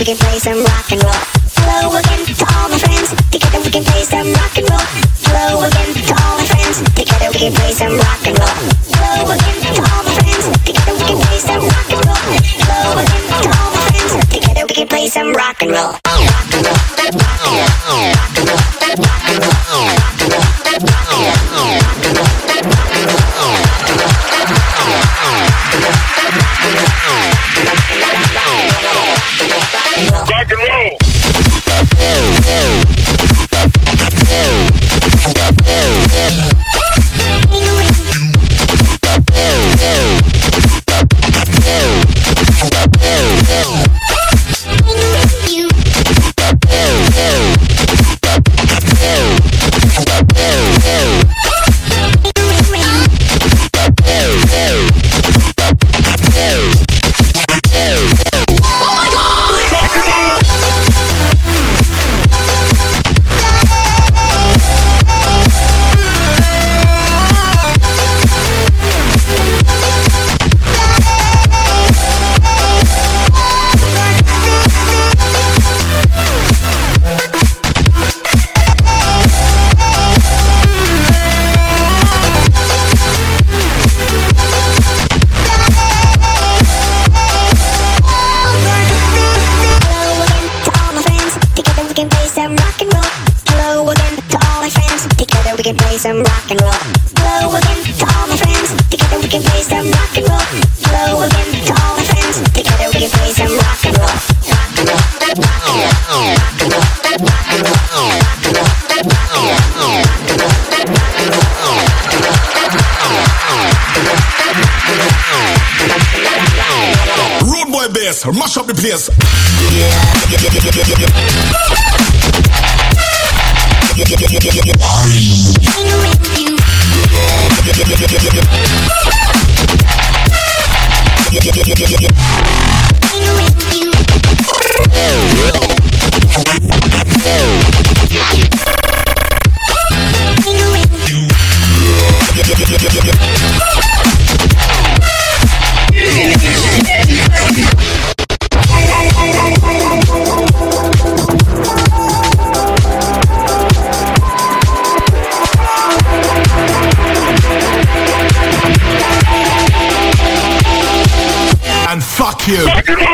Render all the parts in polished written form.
we can play some rock and roll. Hello again to all my friends. Together we can play some rock and roll. Hello again to all my friends. Together we can play some rock and roll. Hello again to all my friends. Together we can play some rock and roll. Hello again to all my friends. Together we can play some rock and roll. Rock and roll. Rock and roll. Rock and roll. Rock and roll. Rock and roll. Rock and roll. Some rock and roll. Hello again to all my friends. Together we can play some rock and roll. Hello again to all my friends. Together we can play some rock and roll. Rock and roll. Rock and roll. Rock and roll. Rock and roll. Rock and roll. Rock and roll. Road boy bass, mash up the place. And fuck you.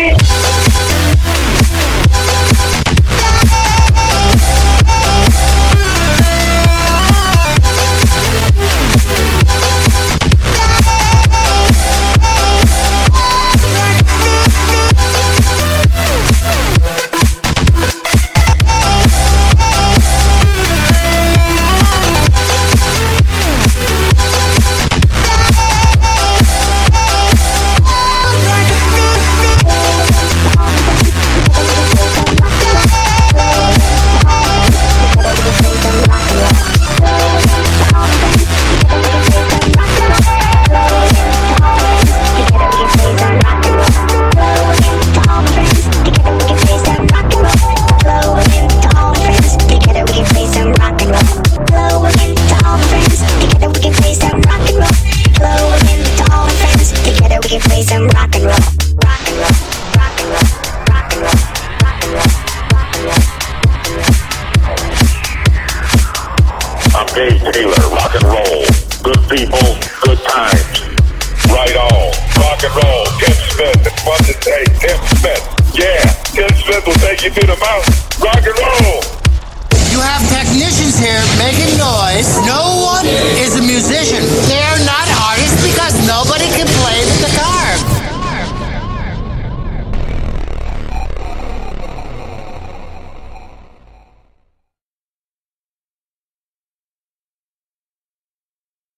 Dave Taylor, rock and roll. Good people, good times. Right on. Rock and roll. Tim Smith, it's fun to say. Tim Smith. Yeah, Tim Smith will take you to the mountain. Rock and roll. You have technicians here making noise. No one is a musician. They're